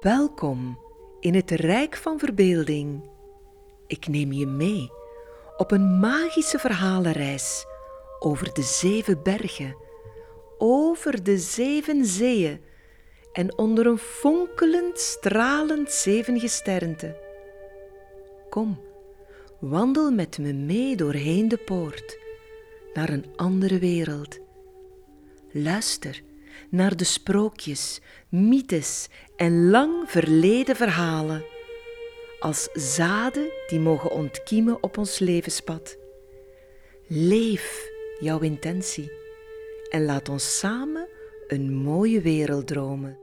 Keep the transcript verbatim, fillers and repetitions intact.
Welkom in het Rijk van Verbeelding. Ik neem je mee op een magische verhalenreis over de zeven bergen, over de zeven zeeën en onder een fonkelend, stralend zevengesternte. Kom, wandel met me mee doorheen de poort, naar een andere wereld. Luister naar de sprookjes, mythes en lang verleden verhalen, als zaden die mogen ontkiemen op ons levenspad. Leef jouw intentie en laat ons samen een mooie wereld dromen.